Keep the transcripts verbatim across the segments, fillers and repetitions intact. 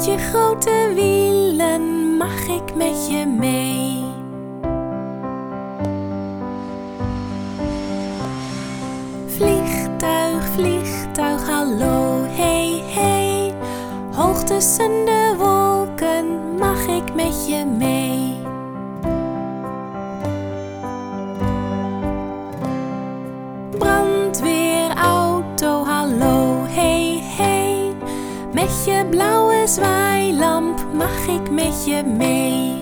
Met je grote wielen mag ik met je mee. Vliegtuig, vliegtuig, hallo, hey, hey. Hoog tussen de wolken mag ik met je mee. Brandweerauto, hallo, hey, hey. Met je blauwe zwaailamp mag ik met je mee.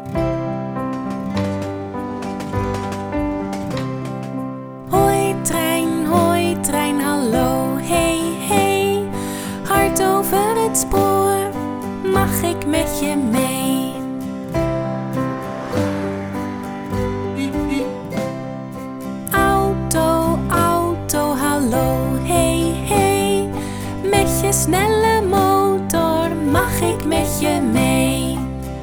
Hoi trein, hoi trein, hallo, hey, hey. Hard over het spoor mag ik met je mee. Auto, auto, hallo, hey, hey. Met je snelle motor mag ik met je mee.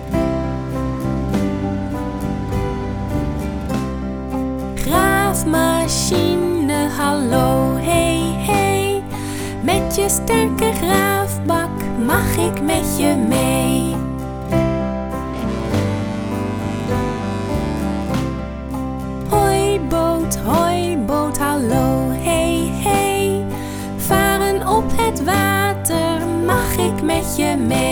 Graafmachine, hallo, hey, hey. Met je sterke graafbak mag ik met je mee. Hoi boot, hoi boot, hallo, hey, hey. Varen op het water mag ik met je mee.